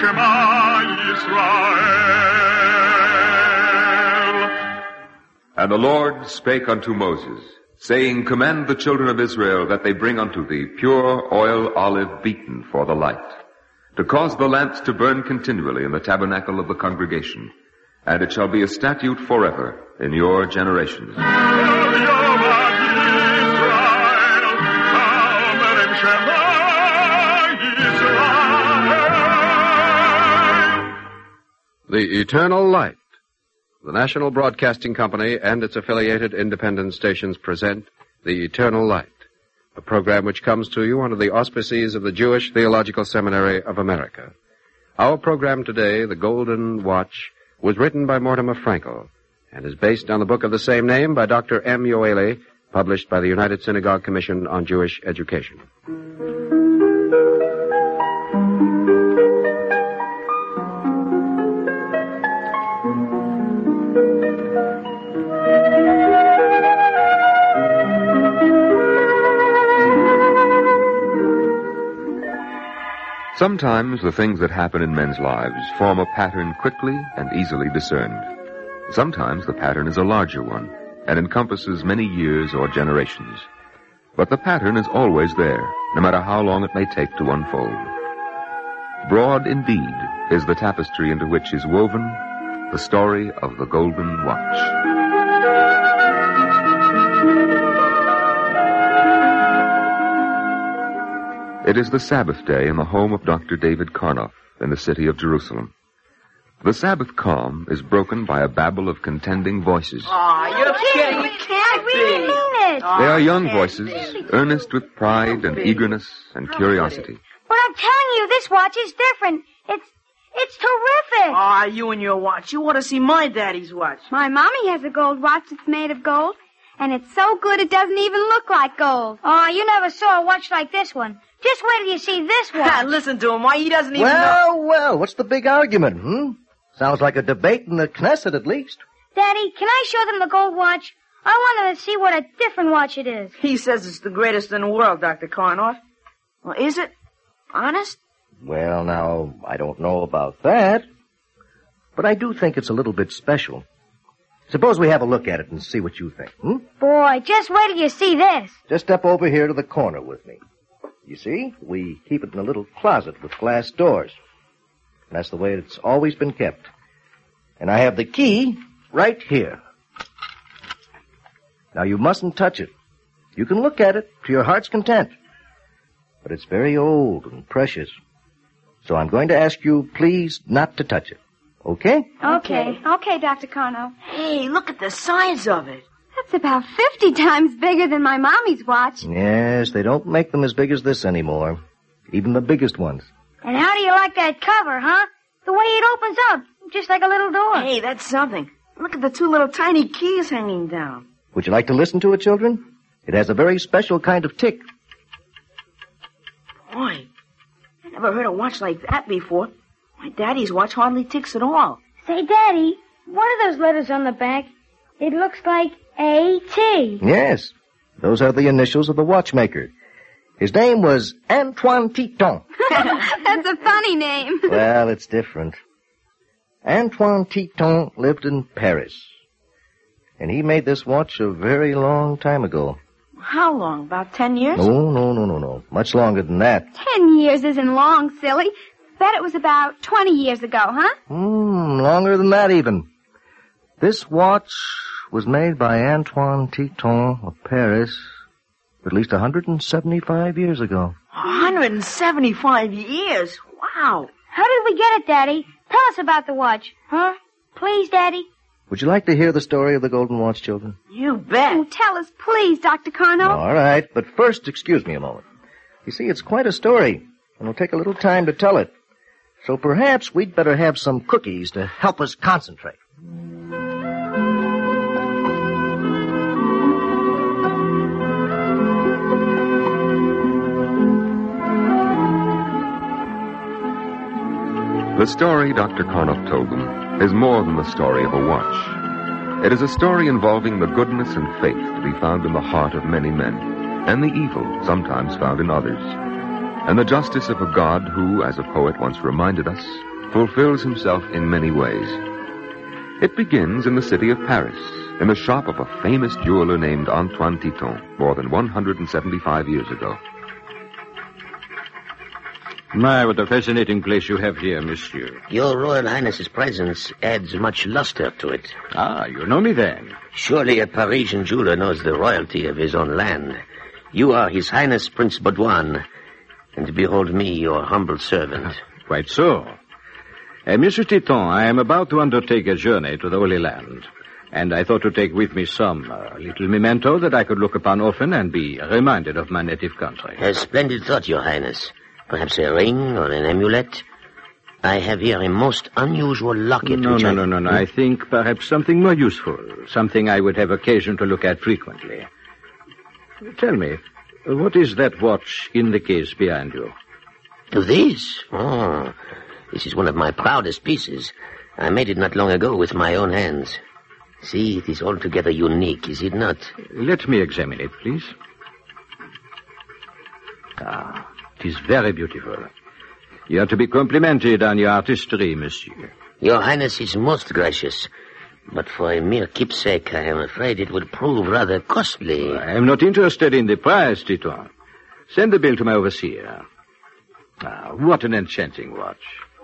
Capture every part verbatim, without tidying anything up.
Shema Yisrael. And the Lord spake unto Moses, saying, Command the children of Israel that they bring unto thee pure oil olive beaten for the light, to cause the lamps to burn continually in the tabernacle of the congregation, and it shall be a statute forever in your generations. The Eternal Light. The National Broadcasting Company and its affiliated independent stations present The Eternal Light, a program which comes to you under the auspices of the Jewish Theological Seminary of America. Our program today, The Golden Watch, was written by Mortimer Frankel and is based on the book of the same name by Doctor M. Yoeli, published by the United Synagogue Commission on Jewish Education. Sometimes the things that happen in men's lives form a pattern quickly and easily discerned. Sometimes the pattern is a larger one and encompasses many years or generations. But the pattern is always there, no matter how long it may take to unfold. Broad indeed is the tapestry into which is woven the story of the Golden Watch. It is the Sabbath day in the home of Doctor David Karnoff in the city of Jerusalem. The Sabbath calm is broken by a babble of contending voices. Aw, oh, you're kidding. You can't I really be. mean it. Oh, They are young voices, earnest with pride and eagerness and curiosity. But I'm telling you, this watch is different. It's, it's terrific. Aw, you and your watch. You ought to see my daddy's watch. My mommy has a gold watch that's made of gold, and it's so good it doesn't even look like gold. Oh, you never saw a watch like this one. Just wait till you see this one. Listen to him. Why, he doesn't even well, know. Well, well, what's the big argument, hmm? Sounds like a debate in the Knesset, at least. Daddy, can I show them the gold watch? I want them to see what a different watch it is. He says it's the greatest in the world, Doctor Karnoff. Well, is it? Honest? Well, now, I don't know about that. But I do think it's a little bit special. Suppose we have a look at it and see what you think, hmm? Boy, just wait till you see this. Just step over here to the corner with me. You see, we keep it in a little closet with glass doors. And that's the way it's always been kept. And I have the key right here. Now, you mustn't touch it. You can look at it to your heart's content. But it's very old and precious. So I'm going to ask you, please, not to touch it. Okay? Okay. Okay, Doctor Karnoff. Hey, look at the size of it. That's about fifty times bigger than my mommy's watch. Yes, they don't make them as big as this anymore. Even the biggest ones. And how do you like that cover, huh? The way it opens up, just like a little door. Hey, that's something. Look at the two little tiny keys hanging down. Would you like to listen to it, children? It has a very special kind of tick. Boy, I never heard a watch like that before. My daddy's watch hardly ticks at all. Say, Daddy, what are those letters on the back? It looks like A T. Yes, those are the initials of the watchmaker. His name was Antoine Titon. That's a funny name. Well, it's different. Antoine Titon lived in Paris. And he made this watch a very long time ago. How long? About ten years? No, no, no, no, no. Much longer than that. Ten years isn't long, silly. Bet it was about twenty years ago, huh? Hmm, longer than that even. This watch was made by Antoine Titon of Paris at least one hundred seventy-five years ago. one hundred seventy-five years? Wow. How did we get it, Daddy? Tell us about the watch, huh? Please, Daddy. Would you like to hear the story of the Golden Watch, children? You bet. Oh, tell us, please, Doctor Karnoff. All right, but first, excuse me a moment. You see, it's quite a story, and it'll take a little time to tell it. So perhaps we'd better have some cookies to help us concentrate. The story Doctor Karnoff told them is more than the story of a watch. It is a story involving the goodness and faith to be found in the heart of many men, and the evil sometimes found in others, and the justice of a God who, as a poet once reminded us, fulfills himself in many ways. It begins in the city of Paris, in the shop of a famous jeweler named Antoine Titon, more than one hundred seventy-five years ago. My, what a fascinating place you have here, monsieur. Your Royal Highness's presence adds much luster to it. Ah, you know me then. Surely a Parisian jeweler knows the royalty of his own land. You are His Highness Prince Baudouin, and behold me, your humble servant. Quite so. Uh, Monsieur Titon, I am about to undertake a journey to the Holy Land, and I thought to take with me some uh, little memento that I could look upon often and be reminded of my native country. A splendid thought, Your Highness. Perhaps a ring or an amulet? I have here a most unusual locket. No, which no, I... no, no, no. I think perhaps something more useful, something I would have occasion to look at frequently. Tell me, what is that watch in the case behind you? This? Oh, this is one of my proudest pieces. I made it not long ago with my own hands. See, it is altogether unique, is it not? Let me examine it, please. Ah, it is very beautiful. You are to be complimented on your artistry, monsieur. Your Highness is most gracious. But for a mere keepsake, I am afraid it would prove rather costly. I am not interested in the price, Titon. Send the bill to my overseer. Ah, what an enchanting watch.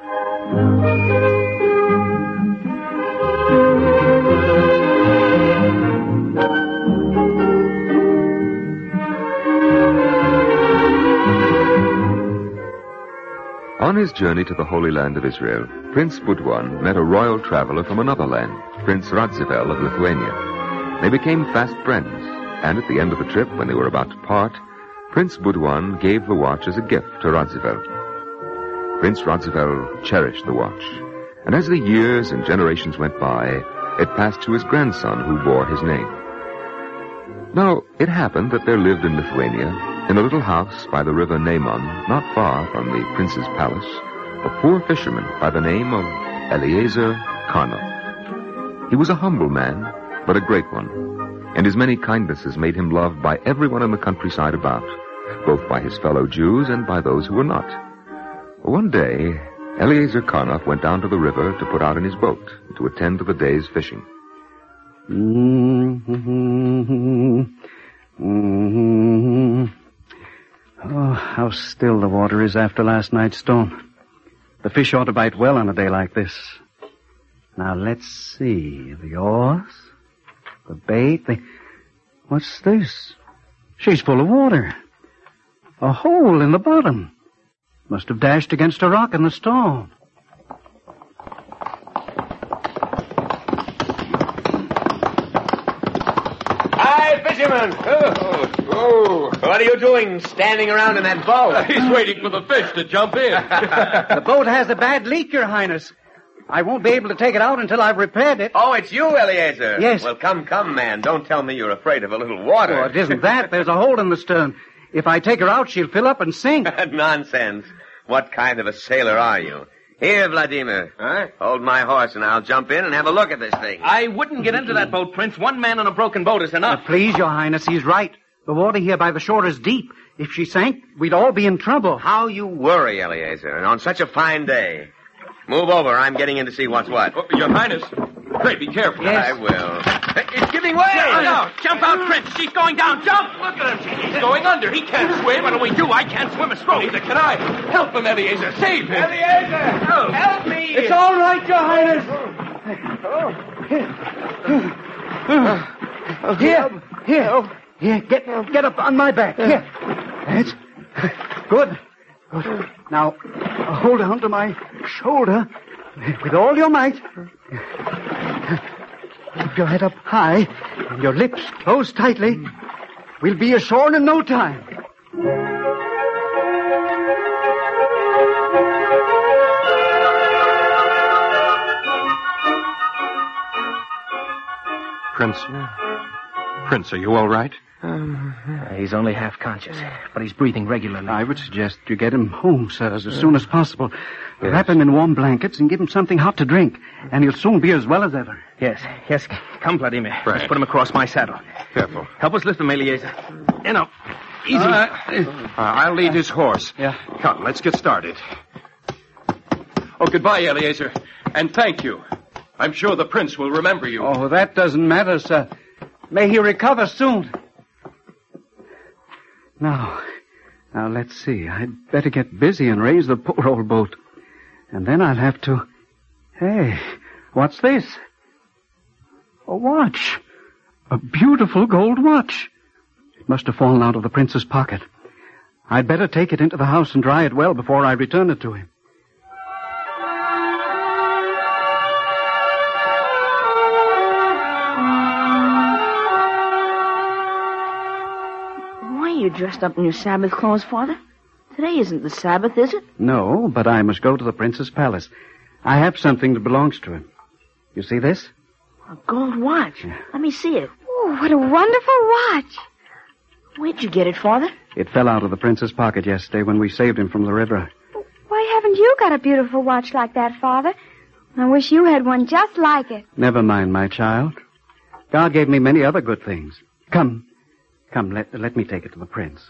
On his journey to the Holy Land of Israel, Prince Baudouin met a royal traveler from another land, Prince Radziwill of Lithuania. They became fast friends, and at the end of the trip, when they were about to part, Prince Baudouin gave the watch as a gift to Radziwill. Prince Radziwill cherished the watch, and as the years and generations went by, it passed to his grandson, who bore his name. Now, it happened that there lived in Lithuania, in a little house by the river Nemon, not far from the prince's palace, a poor fisherman by the name of Eliezer Karnov. He was a humble man, but a great one, and his many kindnesses made him loved by everyone in the countryside about, both by his fellow Jews and by those who were not. One day, Eliezer Karnov went down to the river to put out in his boat to attend to the day's fishing. Mm-hmm. Mm-hmm. Oh, how still the water is after last night's storm. The fish ought to bite well on a day like this. Now, let's see. The oars, the bait, the... What's this? She's full of water. A hole in the bottom. Must have dashed against a rock in the storm. Hi, fisherman! Oh, oh. What are you doing standing around in that boat? Uh, he's waiting for the fish to jump in. The boat has a bad leak, Your Highness. I won't be able to take it out until I've repaired it. Oh, it's you, Eliezer. Yes. Well, come, come, man. Don't tell me you're afraid of a little water. Oh, it isn't that. There's a hole in the stern. If I take her out, she'll fill up and sink. Nonsense. What kind of a sailor are you? Here, Vladimir. Huh? Hold my horse and I'll jump in and have a look at this thing. I wouldn't get into that boat, Prince. One man on a broken boat is enough. Uh, please, Your Highness, he's right. The water here by the shore is deep. If she sank, we'd all be in trouble. How you worry, Eliezer, and on such a fine day. Move over. I'm getting in to see what's what. Oh, Your Highness, pray be careful. Yes. I will. It's giving way! No, no, jump out, Prince. She's going down. Jump! Look at him. He's going under. He can't swim. What do we do? I can't swim a stroke. Neither can I. Help him, Eliezer. Save him. Eliezer! Oh. Help me! It's all right, Your Highness. Here, here, here. Get, get up on my back. Here. That's good. Good. Now, hold on to my shoulder with all your might. Keep your head up high and your lips closed tightly. We'll be ashore in no time. Prince? Prince, are you all right? Um, uh, he's only half conscious, but he's breathing regularly. I would suggest you get him home, sir, as soon as possible. Yes. Wrap him in warm blankets and give him something hot to drink, and he'll soon be as well as ever. Yes, yes. Come, Vladimir. Right. Let's put him across my saddle. Careful. Help us lift him, Eliezer. You know, easy. Uh, uh, I'll lead his horse. Yeah. Come, let's get started. Oh, goodbye, Eliezer. And thank you. I'm sure the prince will remember you. Oh, that doesn't matter, sir. May he recover soon. Now, now let's see. I'd better get busy and raise the poor old boat. And then I'll have to... Hey, what's this? A watch. A beautiful gold watch. It must have fallen out of the prince's pocket. I'd better take it into the house and dry it well before I return it to him. Why are you dressed up in your Sabbath clothes, Father? Today isn't the Sabbath, is it? No, but I must go to the prince's palace. I have something that belongs to him. You see this? A gold watch. Yeah. Let me see it. Oh, what a wonderful watch. Where'd you get it, Father? It fell out of the prince's pocket yesterday when we saved him from the river. Why haven't you got a beautiful watch like that, Father? I wish you had one just like it. Never mind, my child. God gave me many other good things. Come, come, let, let me take it to the prince.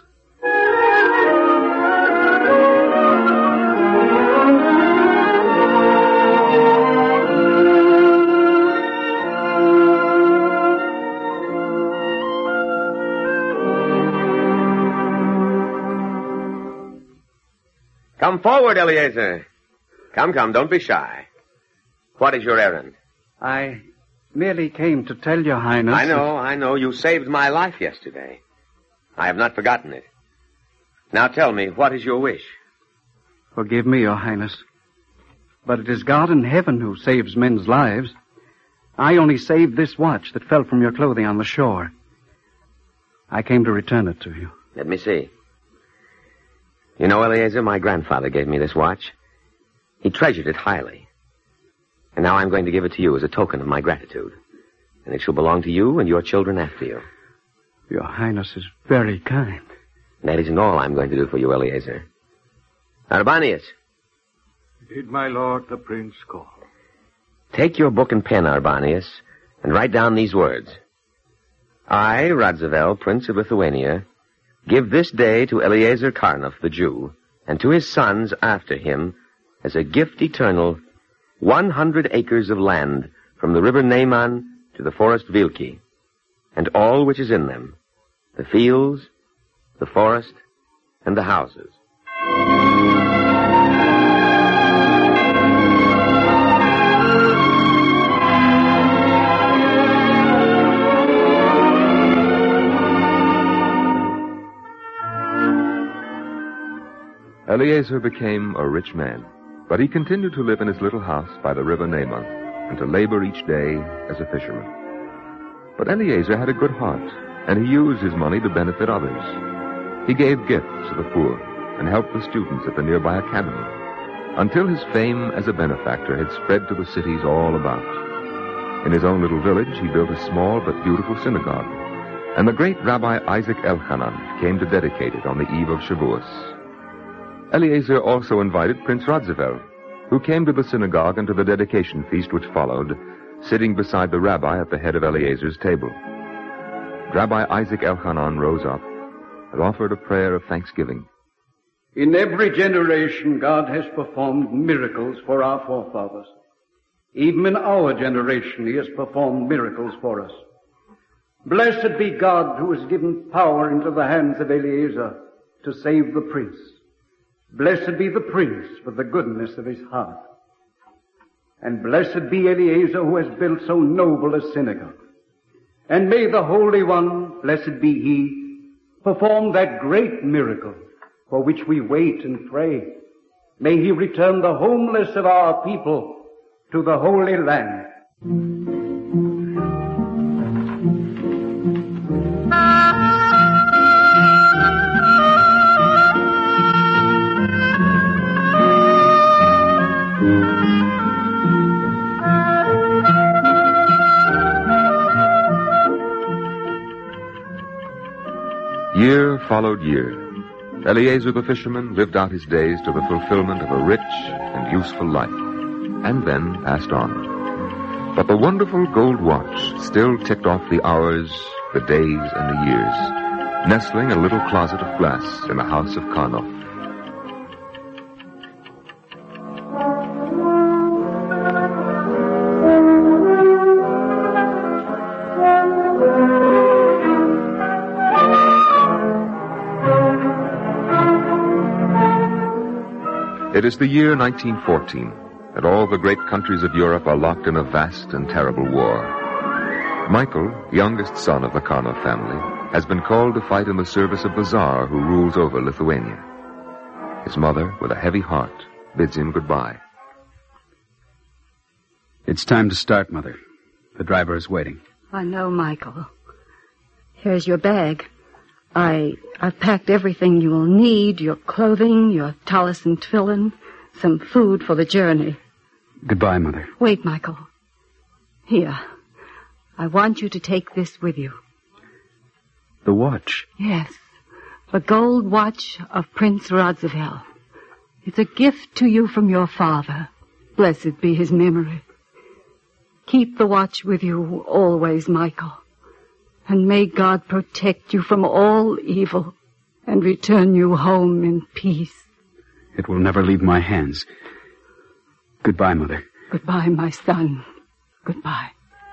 Come forward, Eliezer. Come, come, don't be shy. What is your errand? I merely came to tell your Highness... I know, I know. You saved my life yesterday. I have not forgotten it. Now tell me, what is your wish? Forgive me, your Highness. But it is God in heaven who saves men's lives. I only saved this watch that fell from your clothing on the shore. I came to return it to you. Let me see. You know, Eliezer, my grandfather gave me this watch. He treasured it highly. And now I'm going to give it to you as a token of my gratitude. And it shall belong to you and your children after you. Your Highness is very kind. And that isn't all I'm going to do for you, Eliezer. Arbanius. Did my lord the prince call? Take your book and pen, Arbanius, and write down these words. I, Radziwill, Prince of Lithuania, give this day to Eliezer Karnov, the Jew, and to his sons after him, as a gift eternal, one hundred acres of land from the river Neman to the forest Vilki, and all which is in them, the fields, the forest, and the houses. Eliezer became a rich man, but he continued to live in his little house by the river Neman and to labor each day as a fisherman. But Eliezer had a good heart, and he used his money to benefit others. He gave gifts to the poor and helped the students at the nearby academy, until his fame as a benefactor had spread to the cities all about. In his own little village, he built a small but beautiful synagogue, and the great Rabbi Isaac Elchanan came to dedicate it on the eve of Shavuos. Eliezer also invited Prince Radziwill, who came to the synagogue and to the dedication feast which followed, sitting beside the rabbi at the head of Eliezer's table. Rabbi Isaac Elchanan rose up and offered a prayer of thanksgiving. In every generation, God has performed miracles for our forefathers. Even in our generation, He has performed miracles for us. Blessed be God who has given power into the hands of Eliezer to save the prince. Blessed be the prince for the goodness of his heart. And blessed be Eliezer who has built so noble a synagogue. And may the Holy One, blessed be He, perform that great miracle for which we wait and pray. May He return the homeless of our people to the Holy Land. Year followed year. Eliezer the fisherman lived out his days to the fulfillment of a rich and useful life, and then passed on. But the wonderful gold watch still ticked off the hours, the days, and the years, nestling in a little closet of glass in the house of Karnov. It is the year nineteen fourteen, and all the great countries of Europe are locked in a vast and terrible war. Michael, youngest son of the Karnov family, has been called to fight in the service of the Tsar who rules over Lithuania. His mother, with a heavy heart, bids him goodbye. It's time to start, Mother. The driver is waiting. I know, Michael. Here's your bag. I, I've packed everything you will need, your clothing, your tallis and tefillin, some food for the journey. Goodbye, Mother. Wait, Michael. Here. I want you to take this with you. The watch? Yes. The gold watch of Prince Radziwill. It's a gift to you from your father. Blessed be his memory. Keep the watch with you always, Michael. And may God protect you from all evil and return you home in peace. It will never leave my hands. Goodbye, Mother. Goodbye, my son. Goodbye.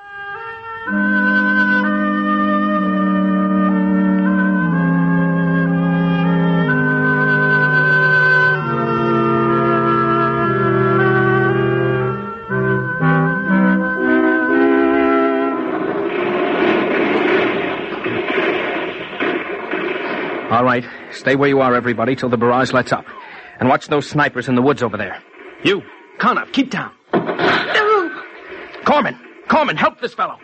All right. Stay where you are, everybody, till the barrage lets up. And watch those snipers in the woods over there. You, Karnov, keep down. Corman, Corman, help this fellow.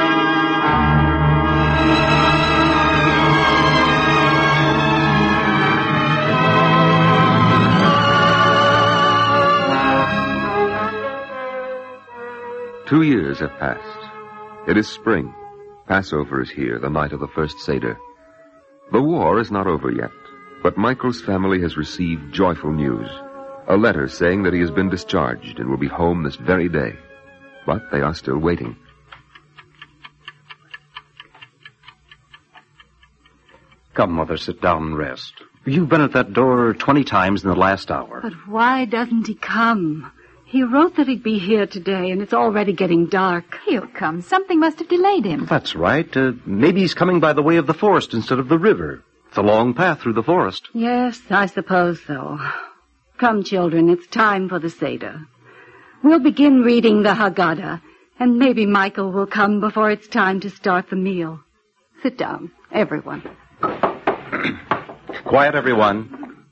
Two years have passed. It is spring. Passover is here, the night of the first Seder. The war is not over yet, but Michael's family has received joyful news. A letter saying that he has been discharged and will be home this very day. But they are still waiting. Come, Mother, sit down and rest. You've been at that door twenty times in the last hour. But why doesn't he come? He wrote that he'd be here today, and it's already getting dark. He'll come. Something must have delayed him. That's right. Uh, maybe he's coming by the way of the forest instead of the river. It's a long path through the forest. Yes, I suppose so. Come, children, it's time for the Seder. We'll begin reading the Haggadah, and maybe Michael will come before it's time to start the meal. Sit down, everyone. Quiet, everyone.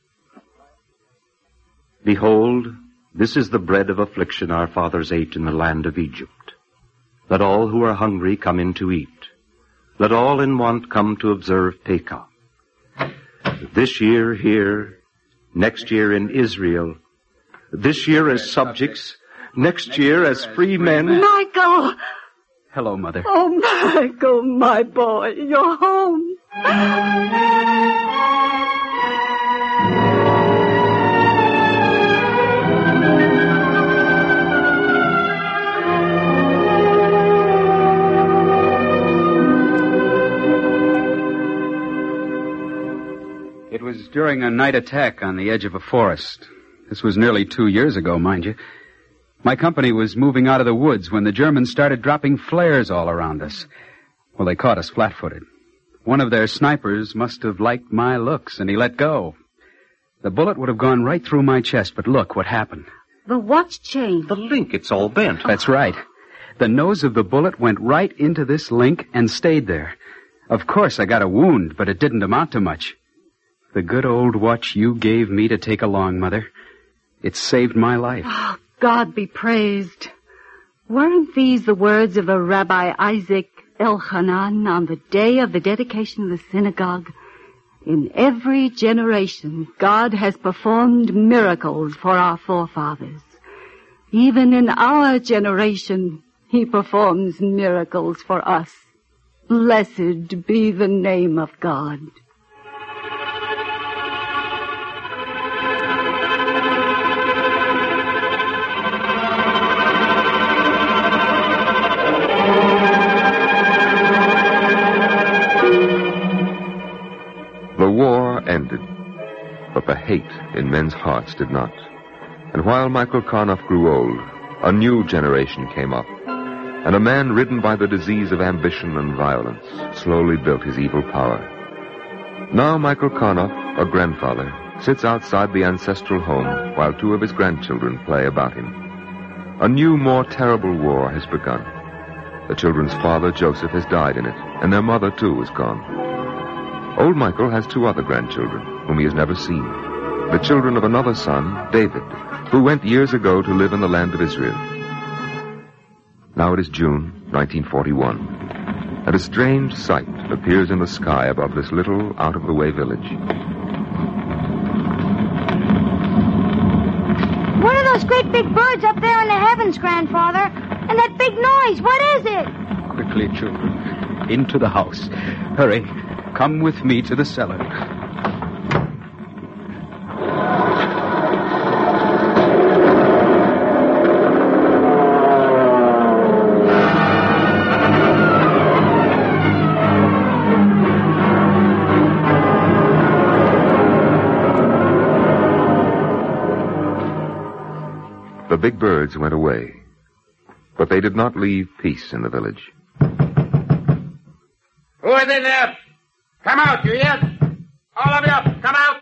Behold, this is the bread of affliction our fathers ate in the land of Egypt. Let all who are hungry come in to eat. Let all in want come to observe Pekah. This year here, next year in Israel, this year as subjects, next year as free men. Michael! Hello, Mother. Oh, Michael, my boy, you're home. It was during a night attack on the edge of a forest. This was nearly two years ago, mind you. My company was moving out of the woods when the Germans started dropping flares all around us. Well, they caught us flat-footed. One of their snipers must have liked my looks, and he let go. The bullet would have gone right through my chest, but look what happened. The watch chain. The link, it's all bent. That's right. The nose of the bullet went right into this link and stayed there. Of course, I got a wound, but it didn't amount to much. The good old watch you gave me to take along, Mother. It saved my life. Oh, God be praised. Weren't these the words of the Rabbi Isaac Elchanan on the day of the dedication of the synagogue? In every generation, God has performed miracles for our forefathers. Even in our generation, He performs miracles for us. Blessed be the name of God. The war ended, but the hate in men's hearts did not. And while Michael Karnov grew old, a new generation came up, and a man ridden by the disease of ambition and violence slowly built his evil power. Now Michael Karnov, a grandfather, sits outside the ancestral home while two of his grandchildren play about him. A new, more terrible war has begun. The children's father, Joseph, has died in it, and their mother, too, is gone. Old Michael has two other grandchildren, whom he has never seen. The children of another son, David, who went years ago to live in the land of Israel. Now it is June, nineteen forty-one, and a strange sight appears in the sky above this little, out-of-the-way village. What are those great big birds up there in the heavens, Grandfather? And that big noise, what is it? Quickly, children, into the house. Hurry, come with me to the cellar. The big birds went away, but they did not leave peace in the village. Who is in there? Come out, you hear? All of you, come out.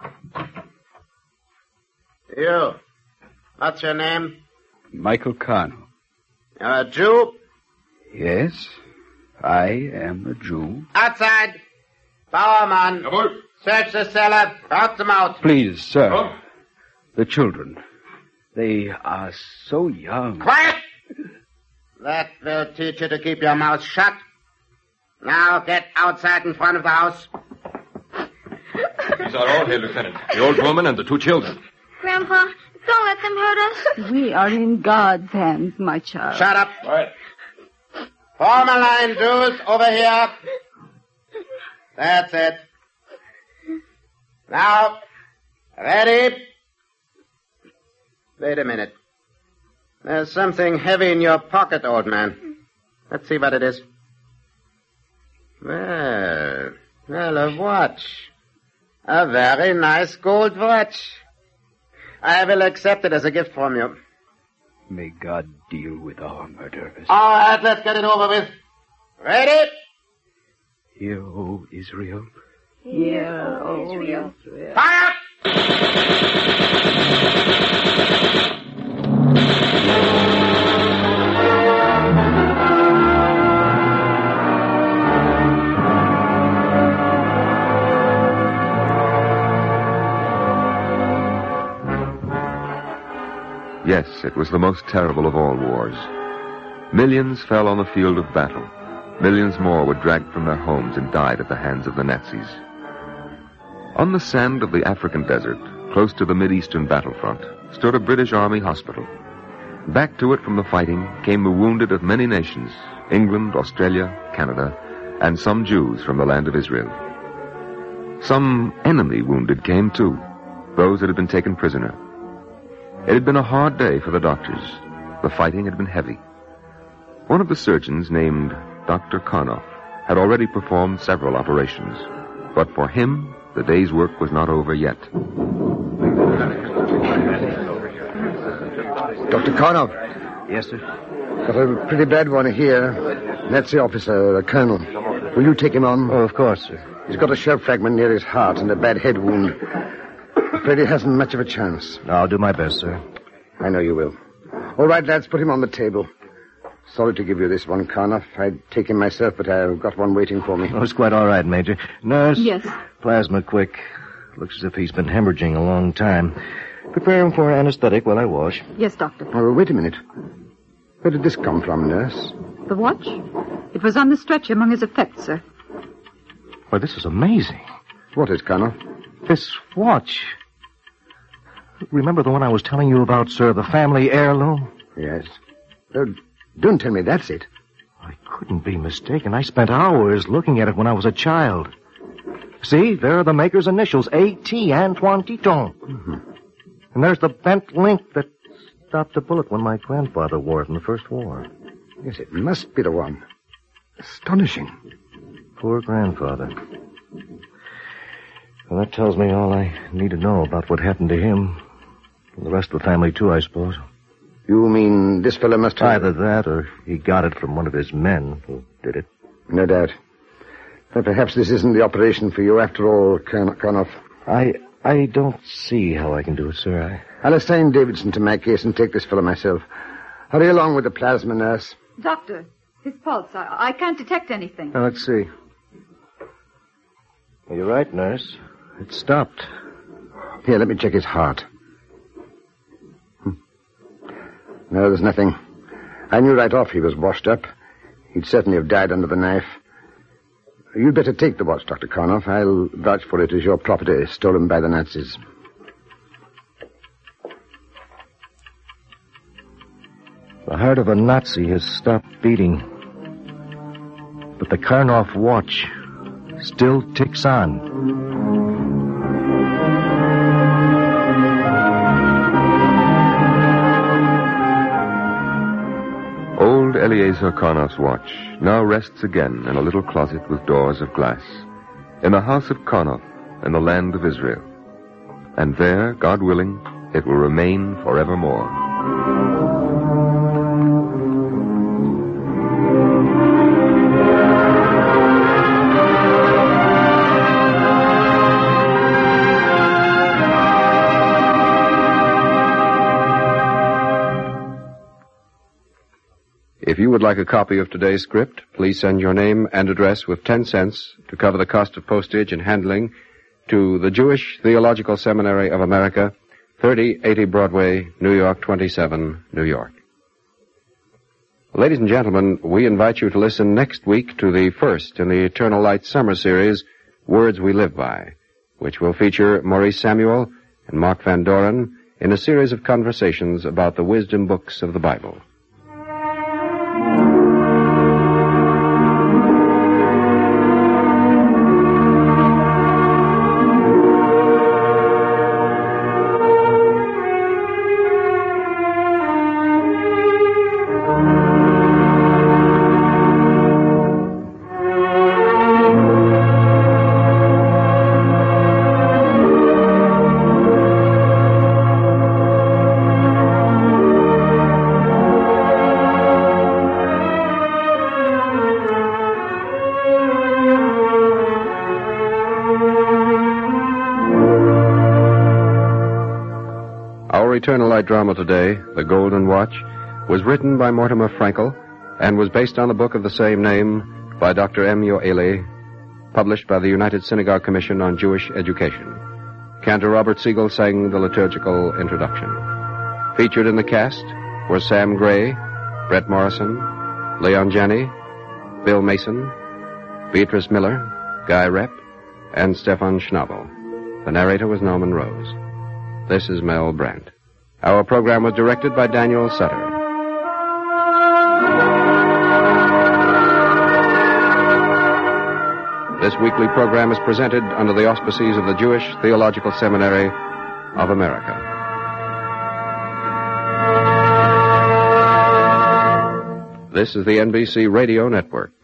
You. What's your name? Michael Carno. You're a Jew? Yes, I am a Jew. Outside. Bowerman. Search the cellar. Rout them out. Please, sir. The children. They are so young. Quiet! That will teach you to keep your mouth shut. Now get outside in front of the house. These are all here, Lieutenant. The old woman and the two children. Grandpa, don't let them hurt us. We are in God's hands, my child. Shut up. Quiet. Form a line, Jews, over here. That's it. Now, ready? Wait a minute. There's something heavy in your pocket, old man. Let's see what it is. Well, well, a watch. A very nice gold watch. I will accept it as a gift from you. May God deal with our murderers. All right, let's get it over with. Ready? Hear, O Israel. Hear, O Israel. Fire! Yes, it was the most terrible of all wars. Millions fell on the field of battle. Millions more were dragged from their homes and died at the hands of the Nazis. On the sand of the African desert, close to the Mideastern battlefront, stood a British Army hospital. Back to it from the fighting came the wounded of many nations, England, Australia, Canada, and some Jews from the land of Israel. Some enemy wounded came too, those that had been taken prisoner. It had been a hard day for the doctors. The fighting had been heavy. One of the surgeons, named Doctor Karnoff, had already performed several operations. But for him, the day's work was not over yet. Doctor Karnoff. Yes, sir? Got a pretty bad one here. That's the officer, the colonel. Will you take him on? Oh, of course, sir. He's got a shell fragment near his heart and a bad head wound. Afraid he hasn't much of a chance. I'll do my best, sir. I know you will. All right, lads, put him on the table. Sorry to give you this one, Karnoff. I'd take him myself, but I've got one waiting for me. Oh, it's quite all right, Major. Nurse? Yes. Plasma, quick. Looks as if he's been hemorrhaging a long time. Prepare him for anesthetic while I wash. Yes, doctor. Oh, wait a minute. Where did this come from, nurse? The watch? It was on the stretcher among his effects, sir. Why, this is amazing. What is, Colonel? This watch. Remember the one I was telling you about, sir? The family heirloom? Yes. Uh, don't tell me that's it. I couldn't be mistaken. I spent hours looking at it when I was a child. See, there are the maker's initials, A T Antoine Titon. Mm-hmm. And there's the bent link that stopped a bullet when my grandfather wore it in the First War. Yes, it must be the one. Astonishing. Poor grandfather. Well, that tells me all I need to know about what happened to him. And the rest of the family, too, I suppose. You mean this fellow must have... Either that or he got it from one of his men who did it. No doubt. But perhaps this isn't the operation for you after all, Colonel Karnoff. I I don't see how I can do it, sir. I... I'll assign Davidson to my case and take this fellow myself. Hurry along with the plasma, nurse. Doctor, his pulse. I, I can't detect anything. Now, let's see. Well, you're right, nurse. It stopped. Here, let me check his heart. Hmm. No, there's nothing. I knew right off he was washed up. He'd certainly have died under the knife. You'd better take the watch, Doctor Karnoff. I'll vouch for it as your property stolen by the Nazis. The heart of a Nazi has stopped beating. But the Karnoff watch still ticks on. Old Eleazar Karnoff's watch now rests again in a little closet with doors of glass, in the house of Karnoff in the land of Israel. And there, God willing, it will remain forevermore. If you would like a copy of today's script, please send your name and address with ten cents to cover the cost of postage and handling to the Jewish Theological Seminary of America, thirty eighty Broadway, New York twenty-seven, New York. Ladies and gentlemen, we invite you to listen next week to the first in the Eternal Light Summer Series, Words We Live By, which will feature Maurice Samuel and Mark Van Doren in a series of conversations about the wisdom books of the Bible. Eternal Light drama today, The Golden Watch, was written by Mortimer Frankel and was based on the book of the same name by Doctor M. Yoeli, published by the United Synagogue Commission on Jewish Education. Cantor Robert Siegel sang the liturgical introduction. Featured in the cast were Sam Gray, Brett Morrison, Leon Janney, Bill Mason, Beatrice Miller, Guy Repp, and Stefan Schnabel. The narrator was Norman Rose. This is Mel Brandt. Our program was directed by Daniel Sutter. This weekly program is presented under the auspices of the Jewish Theological Seminary of America. This is the N B C Radio Network.